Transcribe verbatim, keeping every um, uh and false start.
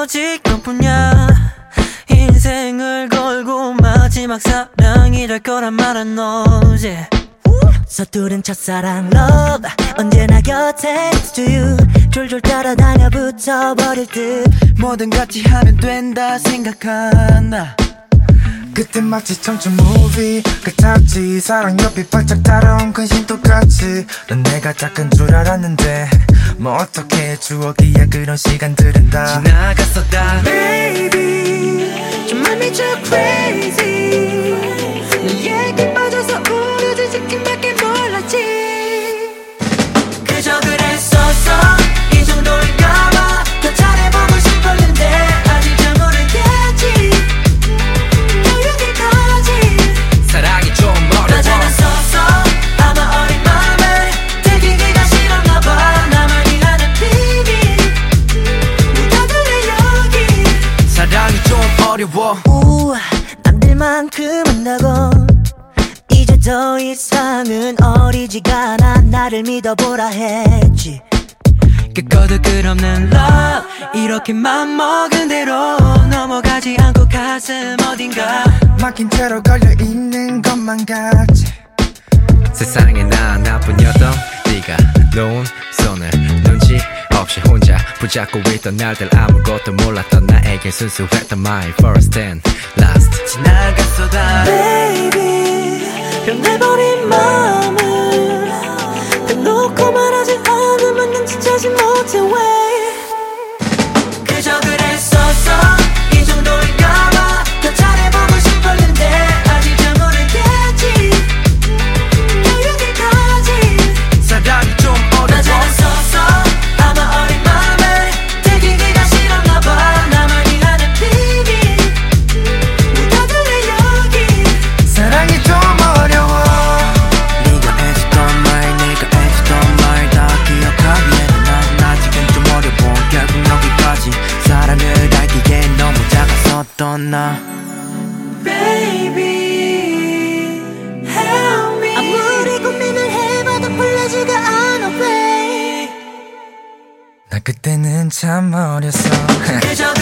오직 너뿐이야. 인생을 걸고 마지막 사랑이 될 거란 말은 너지. 서투른 첫사랑 love 언제나 곁에 next to you 졸졸 따라다녀 붙어버릴 듯 뭐든 같이 하면 된다 생각한다. 그때 마치 청춘 무비 같았지. 사랑 옆이 발짝 달아온 근심 똑같이. 넌 내가 작은 줄 알았는데 뭐 어떻게 추억이야 그런 시간들은 다 지나갔어 다. Baby 좀 맘이 좀 crazy 내 얘기 빠져서 우려진 느낌밖에 몰랐지. 그저 그랬었어 이 정도인가봐. 더 잘해보고 싶었는데 아직 잘 모르겠지. 또 여기까지 사랑이 좀 어려워. 나 잘했었어 아마 어린 맘에 들키기가 싫었나봐. 나만이 아는 비밀 묻어둘래 여기. 사랑이 좀 어려워. 우 남들만큼 한다고 이제 더 이상은 어리지가 않아. 나를 믿어보라 했지. 끝거도 끝없는 love 이렇게 맘먹은 대로 넘어가지 않고 가슴 어딘가 막힌 채로 걸려있는 것만 같지. 세상에 나 나뿐이었던 네가 놓은 손을 눈치 없이 혼자 붙잡고 있던 날들 아무것도 몰랐던 나에게 순수했던 my first and last. 지나갔어 다. Baby 변해버린 마음을 대놓고 말하지 않으면 눈치채지 못해 왜. 그저 그랬었어 이 정도인가봐. 더 잘해보고 싶었는데 아직 잘 모르겠지. 또 여기까지 사랑이 좀 나 어려워. 잘했었어 아마 어린 맘에 들키기가 싫었나봐. 나만이 아는 비밀 묻어둘래 여기. 사랑이 좀 어려워. 네가 해줬던 말 내가 해줬던 말 다 기억하기에는 난 아직은 좀 어려워. 결국 여기까지 사랑을 알기엔 너무 작았었던 나. Baby help me. 아무리 고민을 해봐도 풀리지가 않아 babe. 나 그때는 참 어렸어. 그저